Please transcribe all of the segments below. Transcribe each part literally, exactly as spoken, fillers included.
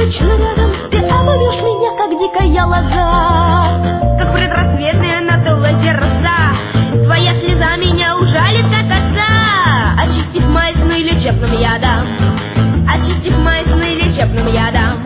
вечно рядом, ты обольешь меня, как дикая лоза. Как предрассветная надулась роса, твоя слеза меня ужалит, как коса. Очистив мои сны лечебным ядом, очистив мои сны лечебным ядом.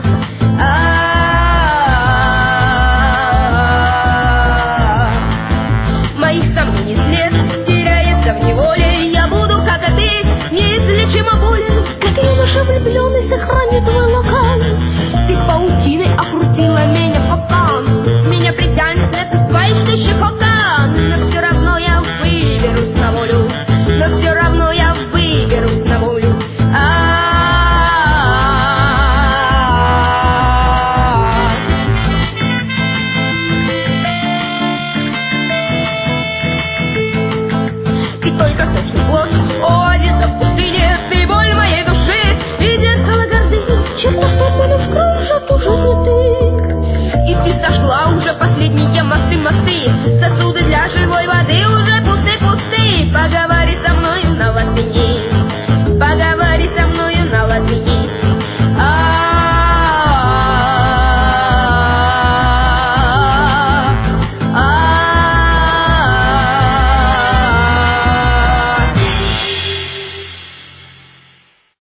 Моих сомнений след теряется в неволе. Я буду, как и ты, неизлечимо болен. Как юноша влюбленный сохранит твой локон. Ты паутиной окрутила меня в капкан. Меня притянет свет твоих тысячи окон. Но все равно я выберусь на волю, но все равно я выберусь на волю. Ты только сочный плод, оазиса в пустыне, ты боль моей души и зеркало гордыни. Черта, что меня вскроешь, а тут уже не ты. И ты сошла уже последние мосты, мосты,